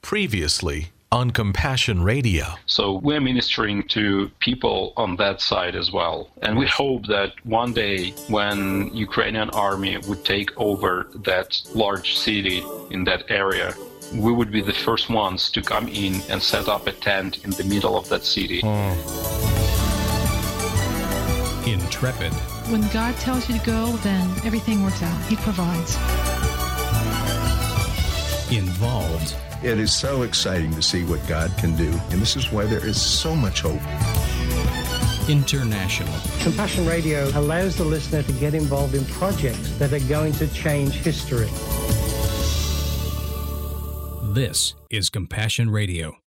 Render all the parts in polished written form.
Previously on Compassion Radio. So we're ministering to people on that side as well. And we hope that one day when Ukrainian army would take over that large city in that area, we would be the first ones to come in and set up a tent in the middle of that city. Intrepid. When God tells you to go, then everything works out. He provides. Involved. It is so exciting to see what God can do, and this is why there is so much hope. International. Compassion Radio allows the listener to get involved in projects that are going to change history. This is Compassion Radio.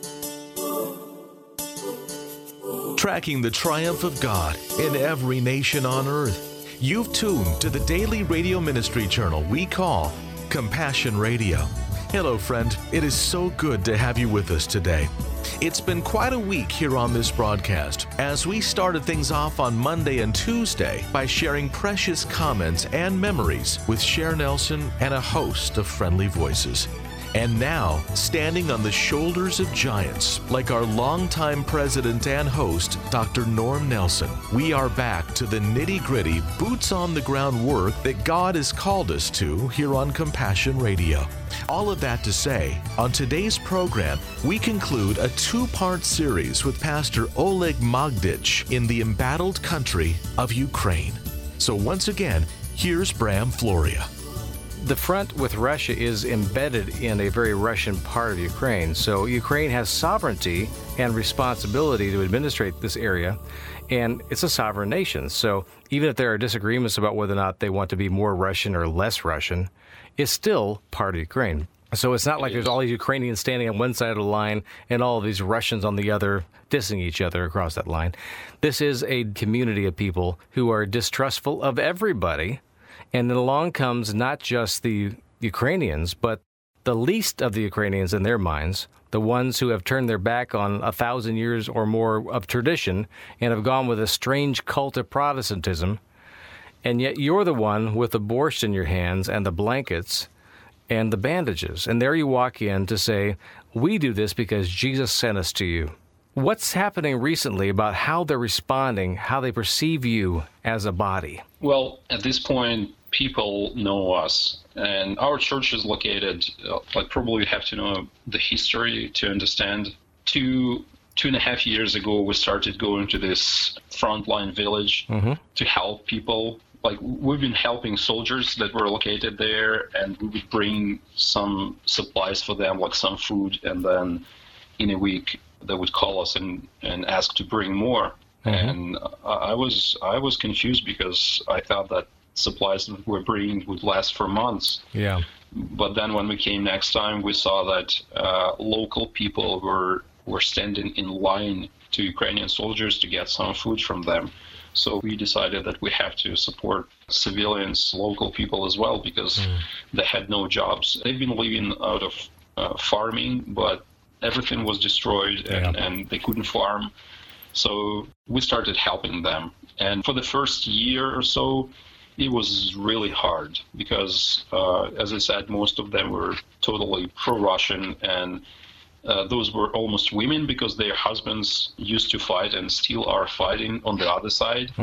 Tracking the triumph of God in every nation on earth. You've tuned to the daily radio ministry journal we call Compassion Radio. Hello, friend. It is so good to have you with us today. It's been quite a week here on this broadcast as we started things off on Monday and Tuesday by sharing precious comments and memories with Cher Nelson and a host of friendly voices. And now, standing on the shoulders of giants, like our longtime president and host, Dr. Norm Nelson, we are back to the nitty-gritty, boots-on-the-ground work that God has called us to here on Compassion Radio. All of that to say, on today's program, we conclude a two-part series with Pastor Oleg Magdich in the embattled country of Ukraine. So once again, here's Bram Floria. The front with Russia is embedded in a very Russian part of Ukraine. So Ukraine has sovereignty and responsibility to administrate this area, and it's a sovereign nation. So even if there are disagreements about whether or not they want to be more Russian or less Russian, it's still part of Ukraine. So it's not like there's all these Ukrainians standing on one side of the line and all of these Russians on the other, dissing each other across that line. This is a community of people who are distrustful of everybody. And then along comes not just the Ukrainians, but the least of the Ukrainians in their minds, the ones who have turned their back on 1,000 years or more of tradition and have gone with a strange cult of Protestantism. And yet you're the one with the borscht in your hands and the blankets and the bandages. And there you walk in to say, we do this because Jesus sent us to you. What's happening recently about how they're responding, how they perceive you as a body? Well, at this point, people know us, and our church is located, probably you have to know the history to understand. Two and a half years ago, we started going to this frontline village to help people. We've been helping soldiers that were located there, and we would bring some supplies for them, like some food, and then in a week, they would call us and ask to bring more. And I was confused because I thought that supplies that we're bringing would last for months. Yeah. But then when we came next time, we saw that local people were standing in line to Ukrainian soldiers to get some food from them. So we decided that we have to support civilians, local people as well, because they had no jobs. They've been living out of farming, but everything was destroyed and they couldn't farm. So we started helping them. And for the first year or so, it was really hard because, as I said, most of them were totally pro-Russian, and those were almost women because their husbands used to fight and still are fighting on the other side.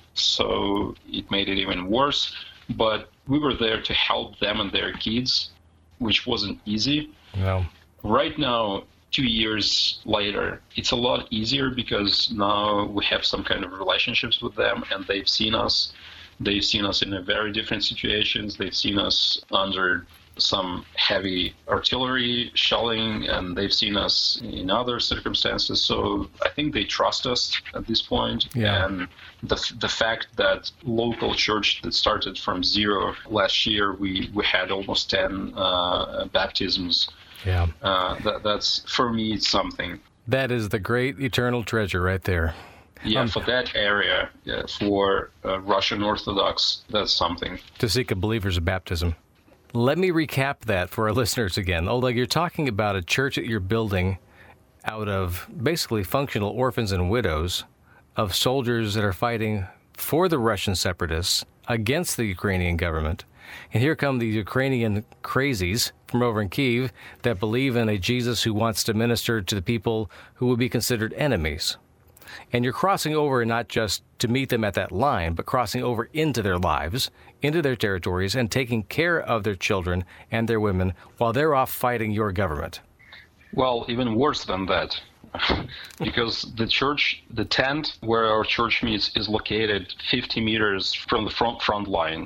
So it made it even worse. But we were there to help them and their kids, which wasn't easy. No. Right now, 2 years later, it's a lot easier because now we have some kind of relationships with them, and they've seen us. They've seen us in a very different situations. They've seen us under some heavy artillery shelling, and they've seen us in other circumstances. So I think they trust us at this point. Yeah. And the fact that local church that started from zero last year, we had almost 10 baptisms. Yeah. That's, for me, it's something. That is the great eternal treasure right there. Yeah, for that area, for Russian Orthodox, that's something. To seek a believer's baptism. Let me recap that for our listeners again. Oleg, you're talking about a church that you're building out of basically functional orphans and widows of soldiers that are fighting for the Russian separatists against the Ukrainian government. And here come the Ukrainian crazies from over in Kyiv that believe in a Jesus who wants to minister to the people who would be considered enemies. And you're crossing over not just to meet them at that line, but crossing over into their lives, into their territories, and taking care of their children and their women while they're off fighting your government. Well, even worse than that, because the tent where our church meets is located 50 meters from the front line.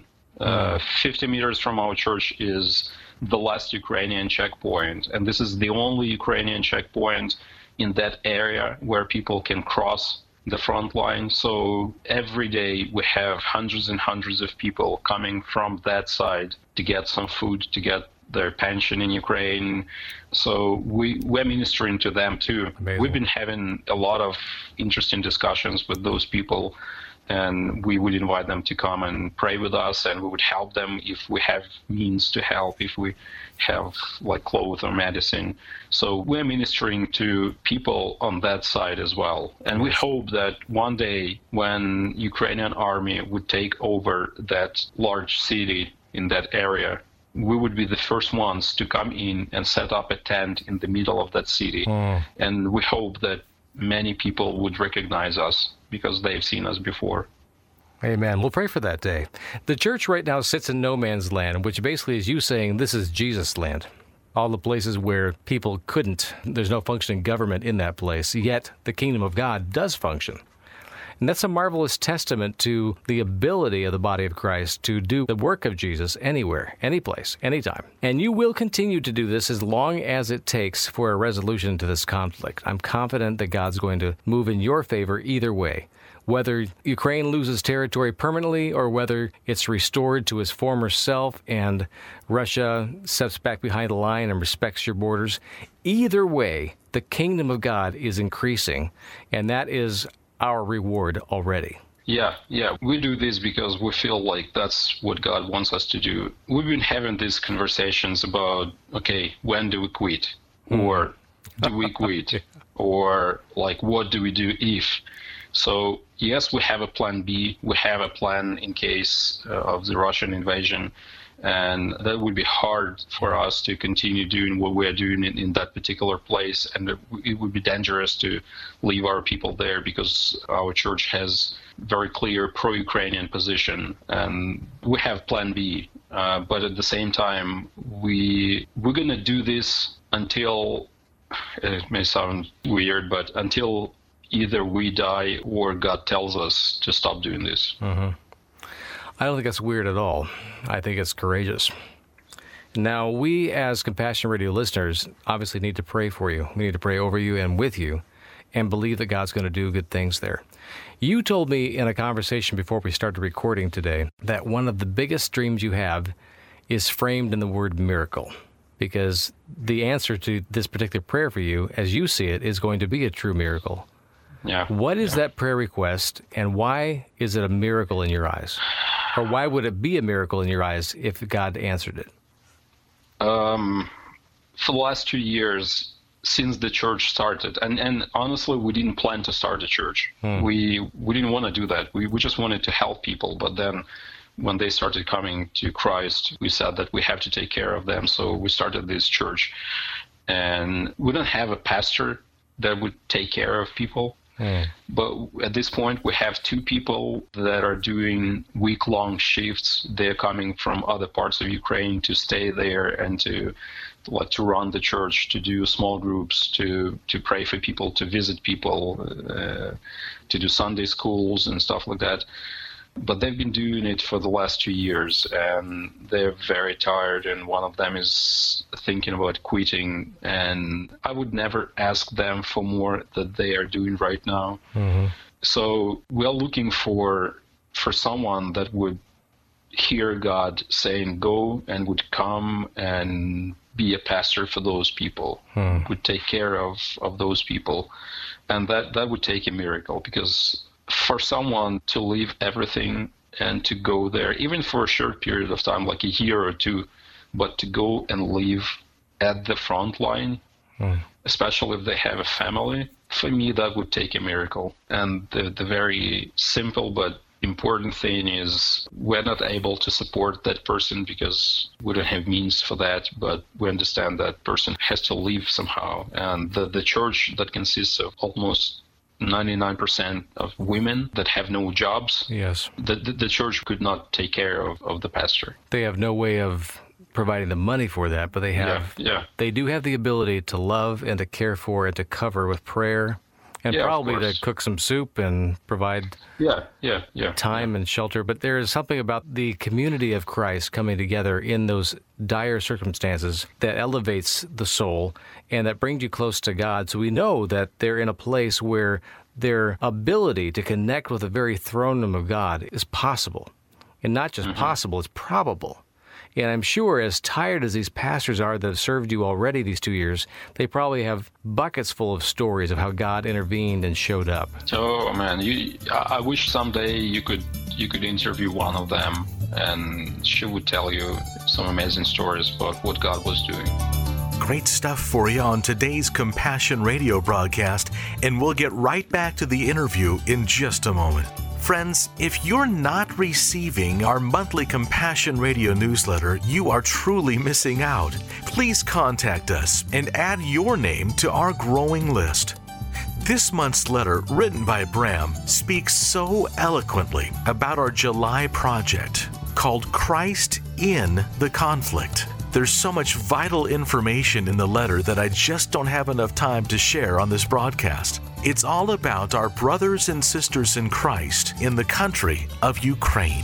50 meters from our church is the last Ukrainian checkpoint, and this is the only Ukrainian checkpoint in that area where people can cross the front line. So every day we have hundreds and hundreds of people coming from that side to get some food, to get their pension in Ukraine. So we're ministering to them too. Amazing. We've been having a lot of interesting discussions with those people, and we would invite them to come and pray with us, and we would help them if we have means to help, if we have like clothes or medicine. So we're ministering to people on that side as well. And we hope that one day when Ukrainian army would take over that large city in that area, we would be the first ones to come in and set up a tent in the middle of that city. And we hope that many people would recognize us because they've seen us before. Amen. We'll pray for that day. The church right now sits in no man's land, which basically is you saying this is Jesus' land. All the places where people couldn't, there's no functioning government in that place, yet the kingdom of God does function. And that's a marvelous testament to the ability of the body of Christ to do the work of Jesus anywhere, any place, anytime. And you will continue to do this as long as it takes for a resolution to this conflict. I'm confident that God's going to move in your favor either way. Whether Ukraine loses territory permanently or whether it's restored to its former self and Russia steps back behind the line and respects your borders, either way, the kingdom of God is increasing, and that is our reward already. Yeah, we do this because we feel like that's what God wants us to do. We've been having these conversations about, okay, when do we quit? Or do we quit? Or like, what do we do if? So yes, we have a plan B. We have a plan in case of the Russian invasion. And that would be hard for us to continue doing what we're doing in that particular place. And it would be dangerous to leave our people there because our church has very clear pro-Ukrainian position. And we have plan B. But at the same time, we're going to do this until, it may sound weird, but until either we die or God tells us to stop doing this. Mm-hmm. I don't think that's weird at all. I think it's courageous. Now, we as Compassion Radio listeners obviously need to pray for you. We need to pray over you and with you and believe that God's going to do good things there. You told me in a conversation before we started recording today that one of the biggest dreams you have is framed in the word miracle, because the answer to this particular prayer for you, as you see it, is going to be a true miracle. Yeah. What is that prayer request, and why is it a miracle in your eyes? Or why would it be a miracle in your eyes if God answered it? For the last 2 years, since the church started, and honestly, we didn't plan to start a church. We didn't want to do that. We just wanted to help people. But then when they started coming to Christ, we said that we have to take care of them. So we started this church. And we don't have a pastor that would take care of people. But at this point, we have 2 people that are doing week-long shifts. They're coming from other parts of Ukraine to stay there and to run the church, to do small groups, to pray for people, to visit people, to do Sunday schools and stuff like that. But they've been doing it for the last 2 years, and they're very tired, and one of them is thinking about quitting, and I would never ask them for more than they are doing right now. Mm-hmm. So we're looking for someone that would hear God saying go and would come and be a pastor for those people, would take care of those people, and that would take a miracle, because for someone to leave everything and to go there, even for a short period of time, like a year or 2, but to go and live at the front line, especially if they have a family, for me, that would take a miracle. And the very simple but important thing is we're not able to support that person because we don't have means for that, but we understand that person has to live somehow. And the church that consists of almost 99% of women that have no jobs, yes, the church could not take care of the pastor. They have no way of providing the money for that, but they do have the ability to love and to care for and to cover with prayer and probably to cook some soup and provide time and shelter. But there is something about the community of Christ coming together in those dire circumstances that elevates the soul and that brings you close to God. So we know that they're in a place where their ability to connect with the very throne room of God is possible. And not just possible, it's probable. And I'm sure as tired as these pastors are that have served you already these 2 years, they probably have buckets full of stories of how God intervened and showed up. Oh, man, I wish someday you could interview one of them and she would tell you some amazing stories about what God was doing. Great stuff for you on today's Compassion Radio broadcast, and we'll get right back to the interview in just a moment. Friends, if you're not receiving our monthly Compassion Radio newsletter, you are truly missing out. Please contact us and add your name to our growing list. This month's letter, written by Bram, speaks so eloquently about our July project called Christ in the Conflict. There's so much vital information in the letter that I just don't have enough time to share on this broadcast. It's all about our brothers and sisters in Christ in the country of Ukraine.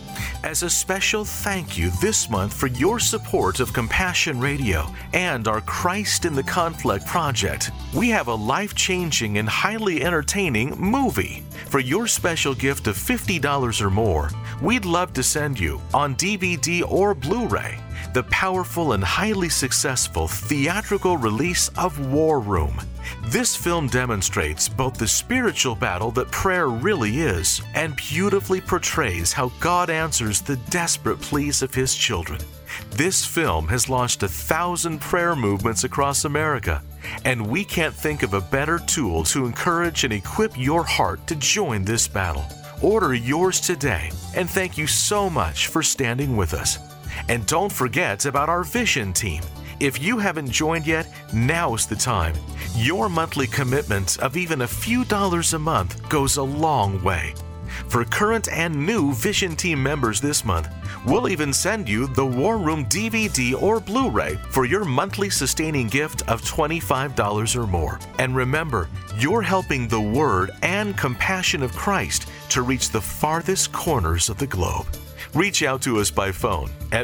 As a special thank you this month for your support of Compassion Radio and our Christ in the Conflict project, we have a life-changing and highly entertaining movie. For your special gift of $50 or more, we'd love to send you, on DVD or Blu-ray, the powerful and highly successful theatrical release of War Room. This film demonstrates both the spiritual battle that prayer really is and beautifully portrays how God answers the desperate pleas of His children. This film has launched 1,000 prayer movements across America, and we can't think of a better tool to encourage and equip your heart to join this battle. Order yours today, and thank you so much for standing with us. And don't forget about our Vision Team. If you haven't joined yet, now's the time. Your monthly commitment of even a few dollars a month goes a long way. For current and new Vision Team members this month, we'll even send you the War Room DVD or Blu-ray for your monthly sustaining gift of $25 or more. And remember, you're helping the Word and compassion of Christ to reach the farthest corners of the globe. Reach out to us by phone at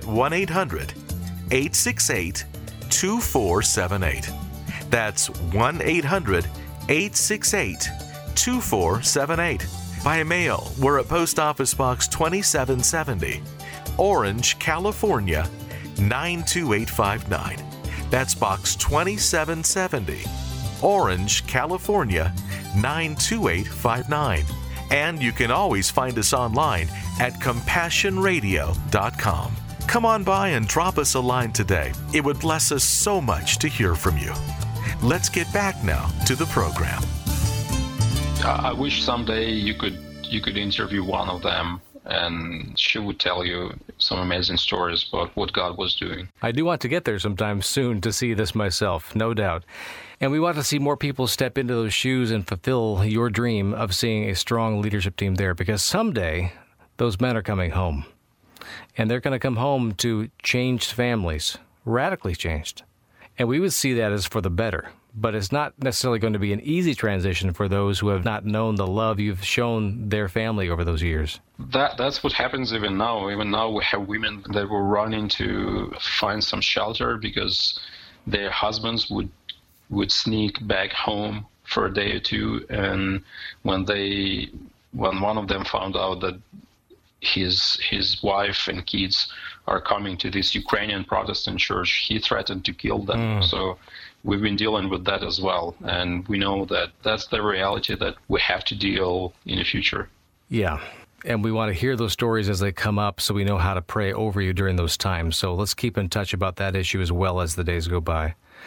1-800-868-2478. That's 1-800-868-2478. By mail, we're at Post Office Box 2770, Orange, California, 92859. That's Box 2770, Orange, California, 92859. And you can always find us online at CompassionRadio.com. Come on by and drop us a line today. It would bless us so much to hear from you. Let's get back now to the program. I wish someday you could interview one of them and she would tell you some amazing stories about what God was doing. I do want to get there sometime soon to see this myself, no doubt. And we want to see more people step into those shoes and fulfill your dream of seeing a strong leadership team there, because someday those men are coming home. And they're going to come home to changed families, radically changed. And we would see that as for the better. But it's not necessarily going to be an easy transition for those who have not known the love you've shown their family over those years. That's what happens even now. Even now we have women that were running to find some shelter because their husbands would sneak back home for a day or two. And when one of them found out that his wife and kids are coming to this Ukrainian Protestant church, he threatened to kill them. So we've been dealing with that as well. And we know that that's the reality that we have to deal in the future. Yeah. And we want to hear those stories as they come up so we know how to pray over you during those times. So let's keep in touch about that issue as well as the days go by.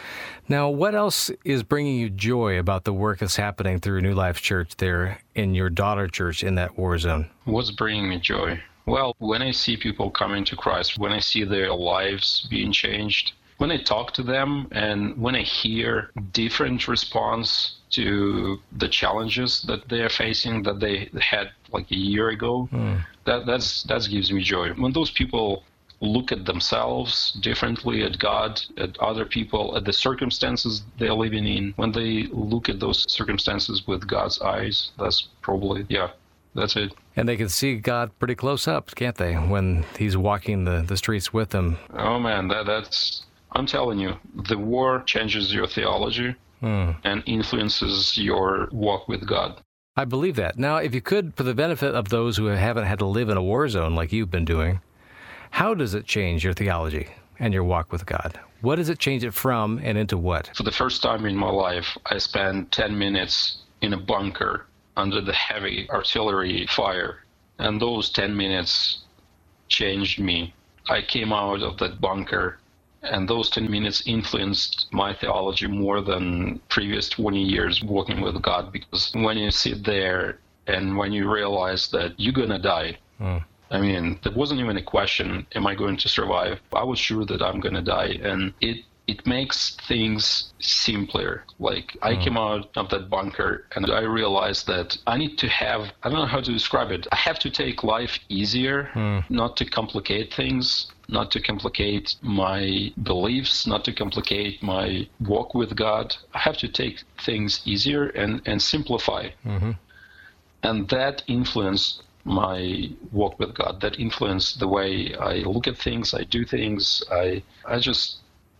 Now, what else is bringing you joy about the work that's happening through New Life Church there in your daughter church in that war zone? What's bringing me joy? Well, when I see people coming to Christ, when I see their lives being changed, when I talk to them, and when I hear different response to the challenges that they are facing that they had like a year ago, that gives me joy. When those people look at themselves differently, at God, at other people, at the circumstances they're living in, when they look at those circumstances with God's eyes, that's probably, that's it. And they can see God pretty close up, can't they, when he's walking the streets with them? Oh man, that's, I'm telling you, the war changes your theology and influences your walk with God. I believe that. Now, if you could, for the benefit of those who haven't had to live in a war zone like you've been doing, how does it change your theology and your walk with God? What does it change it from and into what? For the first time in my life, I spent 10 minutes in a bunker under the heavy artillery fire. And those 10 minutes changed me. I came out of that bunker, and those 10 minutes influenced my theology more than previous 20 years walking with God. Because when you sit there and when you realize that you're going to die, I mean, there wasn't even a question, am I going to survive? I was sure that I'm going to die. And it makes things simpler. Like, I came out of that bunker and I realized that I need to have, I don't know how to describe it. I have to take life easier, not to complicate things, not to complicate my beliefs, not to complicate my walk with God. I have to take things easier and simplify. And that influenced my walk with God, that influenced the way I look at things, I do things, I just,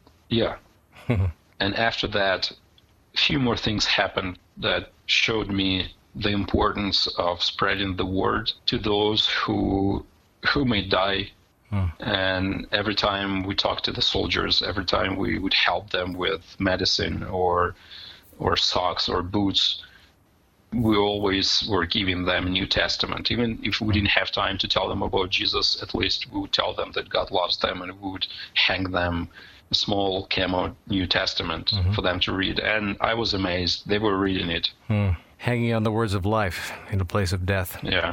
And after that, a few more things happened that showed me the importance of spreading the word to those who may die. And every time we talked to the soldiers, every time we would help them with medicine or socks or boots, we always were giving them New Testament. Even if we didn't have time to tell them about Jesus, at least we would tell them that God loves them, and we would hang them a small camo New Testament for them to read. And I was amazed. They were reading it. Hanging on the words of life in a place of death. Yeah.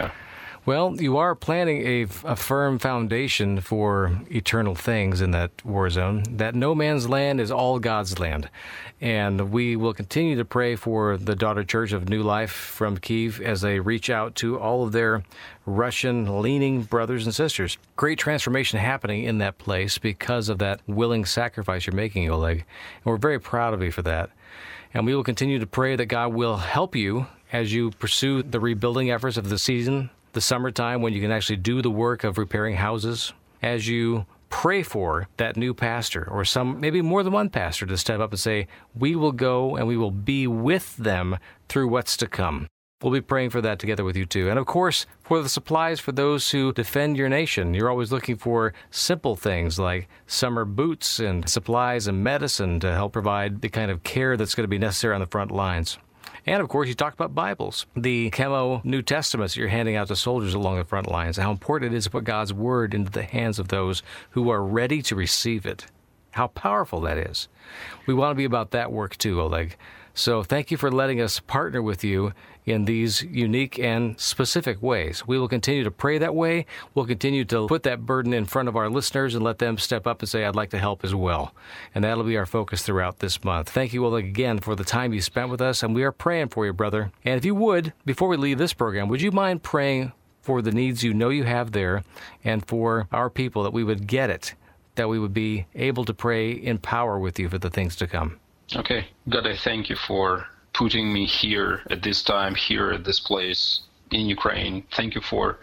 Well, you are planning a firm foundation for eternal things in that war zone, that no man's land is all God's land. And we will continue to pray for the daughter church of New Life from Kyiv as they reach out to all of their Russian-leaning brothers and sisters. Great transformation happening in that place because of that willing sacrifice you're making, Oleg. And we're very proud of you for that. And we will continue to pray that God will help you as you pursue the rebuilding efforts of the season, the summertime when you can actually do the work of repairing houses, as you pray for that new pastor or maybe more than one pastor to step up and say, we will go and we will be with them through what's to come. We'll be praying for that together with you too. And of course, for the supplies for those who defend your nation. You're always looking for simple things like summer boots and supplies and medicine to help provide the kind of care that's going to be necessary on the front lines. And, of course, you talked about Bibles, the camo New Testaments that you're handing out to soldiers along the front lines, how important it is to put God's Word into the hands of those who are ready to receive it. How powerful that is. We want to be about that work, too, Oleg. So thank you for letting us partner with you in these unique and specific ways. We will continue to pray that way. We'll continue to put that burden in front of our listeners and let them step up and say, I'd like to help as well. And that'll be our focus throughout this month. Thank you, Oleg, again for the time you spent with us, and we are praying for you, brother. And if you would, before we leave this program, would you mind praying for the needs you know you have there and for our people, that we would get it, that we would be able to pray in power with you for the things to come? Okay. God, I thank you for putting me here at this time, here at this place in Ukraine. Thank you for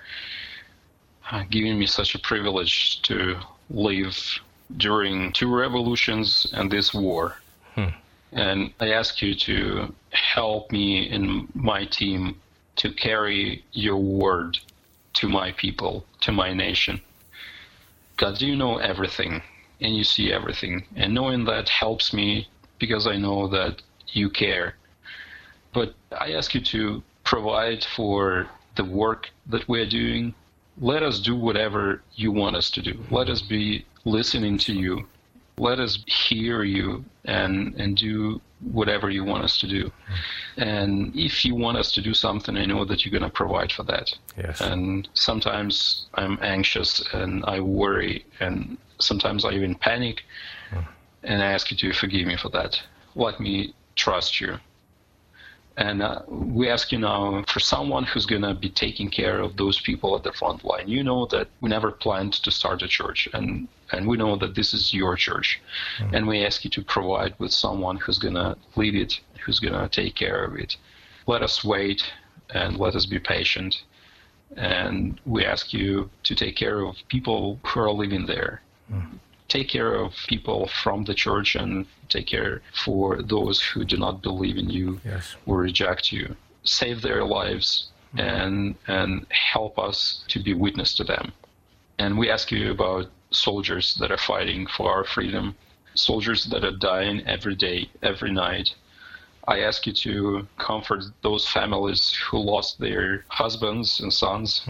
giving me such a privilege to live during 2 revolutions and this war. And I ask you to help me and my team to carry your word to my people, to my nation. God, you know everything and you see everything. And knowing that helps me because I know that you care. But I ask you to provide for the work that we're doing. Let us do whatever you want us to do. Let us be listening to you. Let us hear you and do whatever you want us to do. And if you want us to do something, I know that you're going to provide for that. Yes. And sometimes I'm anxious and I worry, and sometimes I even panic, and I ask you to forgive me for that. Let me trust you. And we ask you now for someone who's going to be taking care of those people at the front line. You know that we never planned to start a church, and we know that this is your church. And we ask you to provide with someone who's going to lead it, who's going to take care of it. Let us wait and let us be patient. And we ask you to take care of people who are living there. Take care of people from the church and take care for those who do not believe in you or reject you. Save their lives and help us to be witness to them. And we ask you about soldiers that are fighting for our freedom, soldiers that are dying every day, every night. I ask you to comfort those families who lost their husbands and sons.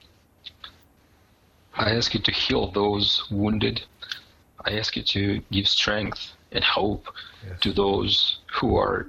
I ask you to heal those wounded. I ask you to give strength and hope to those who are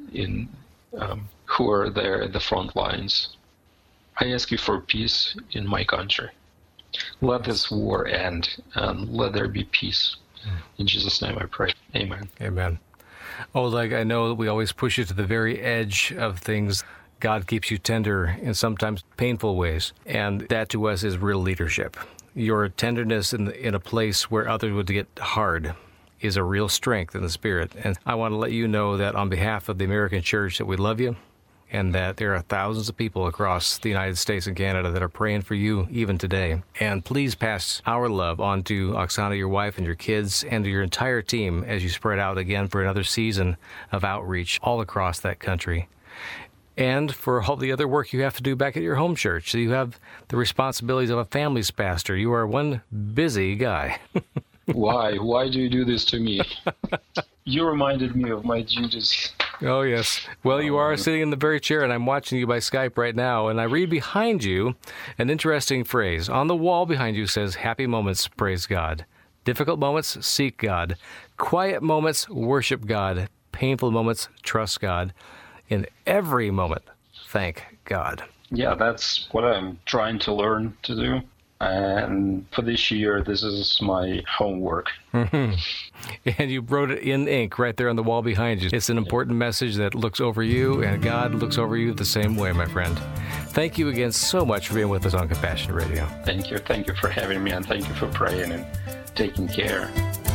there at the front lines. I ask you for peace in my country. Let this war end and let there be peace. In Jesus' name I pray. Amen. Amen. Oleg, I know that we always push you to the very edge of things. God keeps you tender in sometimes painful ways, and that to us is real leadership. Your tenderness in a place where others would get hard is a real strength in the spirit. And I want to let you know that on behalf of the American Church that we love you, and that there are thousands of people across the United States and Canada that are praying for you even today. And please pass our love on to Oksana, your wife, and your kids, and to your entire team as you spread out again for another season of outreach all across that country. And for all the other work you have to do back at your home church. So you have the responsibilities of a family's pastor. You are one busy guy. Why? Why do you do this to me? You reminded me of my duties. Oh, yes. Well, you are sitting in the very chair, and I'm watching you by Skype right now, and I read behind you an interesting phrase. On the wall behind you says, happy moments, praise God. Difficult moments, seek God. Quiet moments, worship God. Painful moments, trust God. In every moment, thank God. Yeah, that's what I'm trying to learn to do. And for this year, this is my homework. And you wrote it in ink right there on the wall behind you. It's an important message that looks over you, and God looks over you the same way, my friend. Thank you again so much for being with us on Compassion Radio. Thank you. Thank you for having me, and thank you for praying and taking care.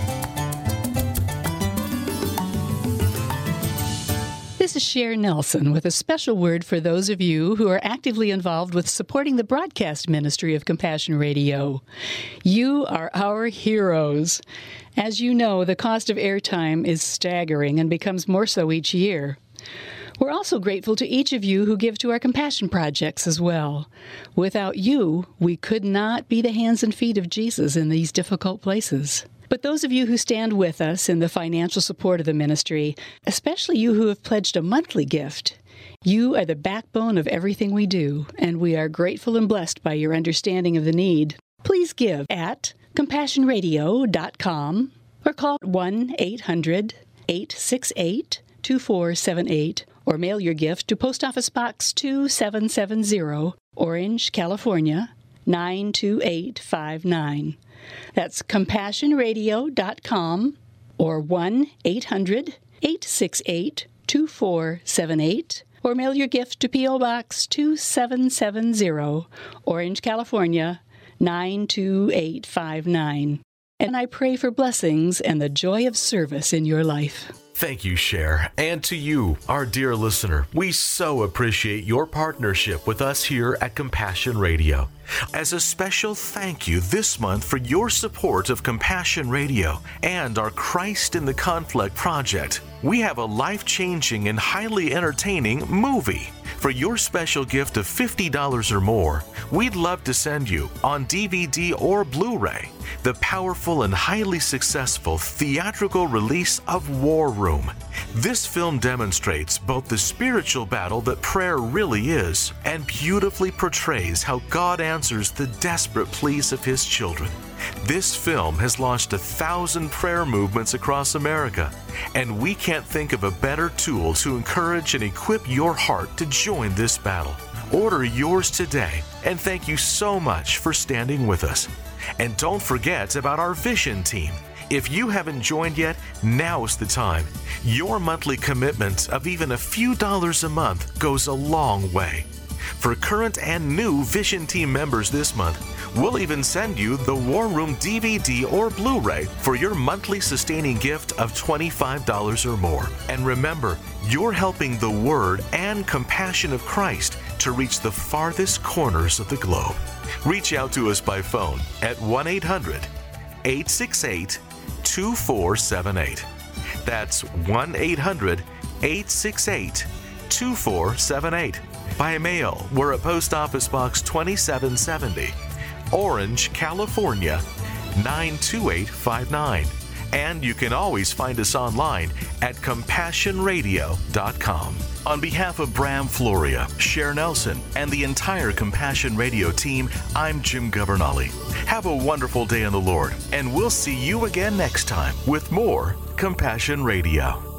This is Cher Nelson with a special word for those of you who are actively involved with supporting the broadcast ministry of Compassion Radio. You are our heroes. As you know, the cost of airtime is staggering and becomes more so each year. We're also grateful to each of you who give to our compassion projects as well. Without you, we could not be the hands and feet of Jesus in these difficult places. But those of you who stand with us in the financial support of the ministry, especially you who have pledged a monthly gift, you are the backbone of everything we do, and we are grateful and blessed by your understanding of the need. Please give at CompassionRadio.com or call 1-800-868-2478 or mail your gift to Post Office Box 2770, Orange, California, 92859. That's CompassionRadio.com or 1-800-868-2478 or mail your gift to P.O. Box 2770, Orange, California, 92859. And I pray for blessings and the joy of service in your life. Thank you, Cher. And to you, our dear listener, we so appreciate your partnership with us here at Compassion Radio. As a special thank you this month for your support of Compassion Radio and our Christ in the Conflict project, we have a life-changing and highly entertaining movie. For your special gift of $50 or more, we'd love to send you, on DVD or Blu-ray, the powerful and highly successful theatrical release of War Room. This film demonstrates both the spiritual battle that prayer really is and beautifully portrays how God answers the desperate pleas of His children. This film has launched 1,000 prayer movements across America, and we can't think of a better tool to encourage and equip your heart to join this battle. Order yours today, and thank you so much for standing with us. And don't forget about our Vision Team. If you haven't joined yet, now's the time. Your monthly commitment of even a few dollars a month goes a long way. For current and new Vision Team members this month, we'll even send you the War Room DVD or Blu-ray for your monthly sustaining gift of $25 or more. And remember, you're helping the Word and compassion of Christ to reach the farthest corners of the globe. Reach out to us by phone at 1-800-868-2478. That's 1-800-868-2478. By mail, we're at Post Office Box 2770, Orange, California, 92859. And you can always find us online at CompassionRadio.com. On behalf of Bram Floria, Cher Nelson, and the entire Compassion Radio team, I'm Jim Governale. Have a wonderful day in the Lord, and we'll see you again next time with more Compassion Radio.